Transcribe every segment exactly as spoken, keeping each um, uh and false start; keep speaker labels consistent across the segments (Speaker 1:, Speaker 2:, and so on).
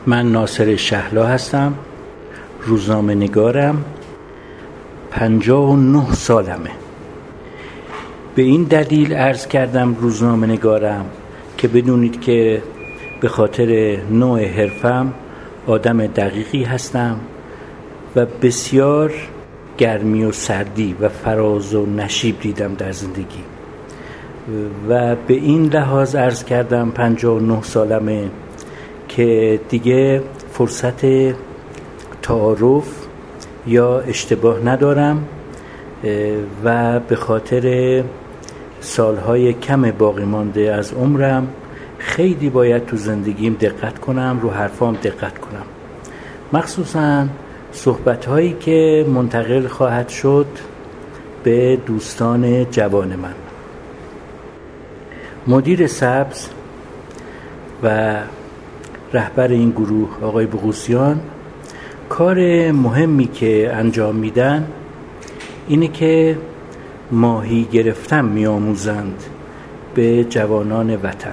Speaker 1: من ناصر شهلا هستم، روزنامه نگارم، پنجاه و نه سالمه. به این دلیل عرض کردم روزنامه نگارم که بدونید که به خاطر نوع حرفم آدم دقیقی هستم و بسیار گرمی و سردی و فراز و نشیب دیدم در زندگی و به این لحاظ عرض کردم پنجاه و نه سالمه که دیگه فرصت تعارف یا اشتباه ندارم و به خاطر سالهای کم باقی مانده از عمرم خیلی باید تو زندگیم دقت کنم، رو حرفام دقت کنم، مخصوصا صحبت‌هایی که منتقل خواهد شد به دوستان جوان من. مدیر سبز و رهبر این گروه آقای بغوثیان کار مهمی که انجام میدن اینه که ماهی گرفتن میآموزند به جوانان وطن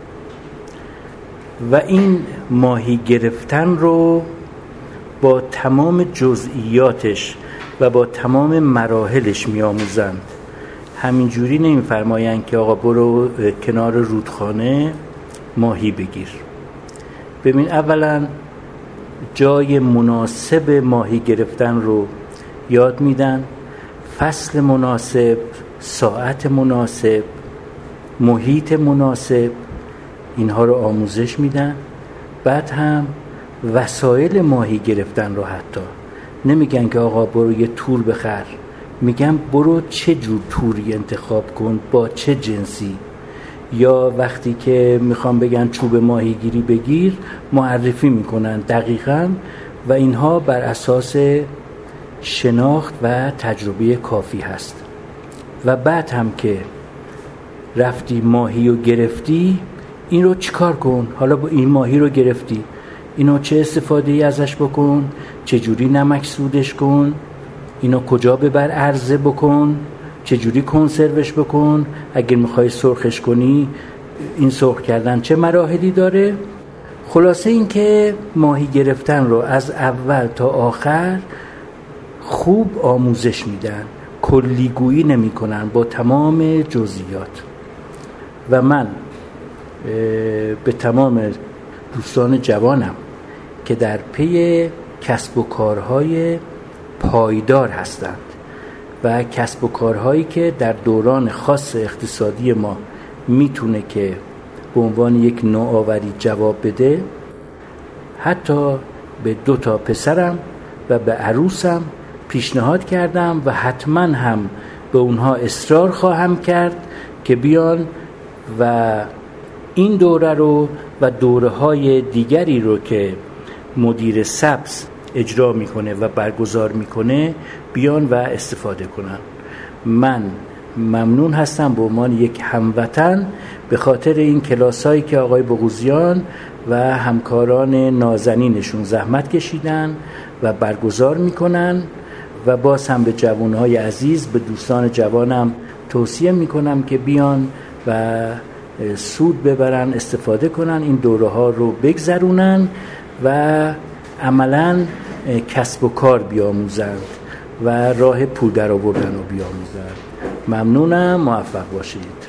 Speaker 1: و این ماهی گرفتن رو با تمام جزئیاتش و با تمام مراحلش میآموزند. همینجوری نمیفرمایند که آقا برو کنار رودخانه ماهی بگیر. ببین، اولا جای مناسب ماهی گرفتن رو یاد میدن، فصل مناسب، ساعت مناسب، محیط مناسب، اینها رو آموزش میدن. بعد هم وسایل ماهی گرفتن رو حتی نمیگن که آقا برو یه تور بخر، میگن برو چه جور توری انتخاب کن، با چه جنسی. یا وقتی که میخوام بگن چوب ماهیگیری بگیر معرفی میکنن دقیقاً و اینها بر اساس شناخت و تجربه کافی هست. و بعد هم که رفتی ماهی رو گرفتی، این رو چیکار کن؟ حالا با این ماهی رو گرفتی، اینو چه استفاده ای ازش بکن، چجوری نمک سودش کن، اینو کجا ببر عرضه بکن، چجوری کنسروش بکن، اگر میخوای سرخش کنی این سرخ کردن چه مراحلی داره. خلاصه این که ماهی گرفتن رو از اول تا آخر خوب آموزش میدن، کلیگویی نمی کنن، با تمام جزئیات. و من به تمام دوستان جوانم که در پی کسب و کارهای پایدار هستند و کسب و کارهایی که در دوران خاص اقتصادی ما میتونه که به عنوان یک نوآوری جواب بده، حتی به دو تا پسرم و به عروسم پیشنهاد کردم و حتما هم به اونها اصرار خواهم کرد که بیان و این دوره رو و دوره های دیگری رو که مدیر سبز اجرا میکنه و برگزار میکنه بیان و استفاده کنن. من ممنون هستم به عنوان یک هموطن به خاطر این کلاسایی که آقای بغوثیان و همکاران نازنینشون زحمت کشیدن و برگزار میکنن و باز هم به جوانهای عزیز، به دوستان جوانم توصیه میکنم که بیان و سود ببرن، استفاده کنن، این دوره ها رو بگذرونن و عملاً کسب و کار بیاموزند و راه پول در آوردن رو بیاموزند. ممنونم، موفق باشید.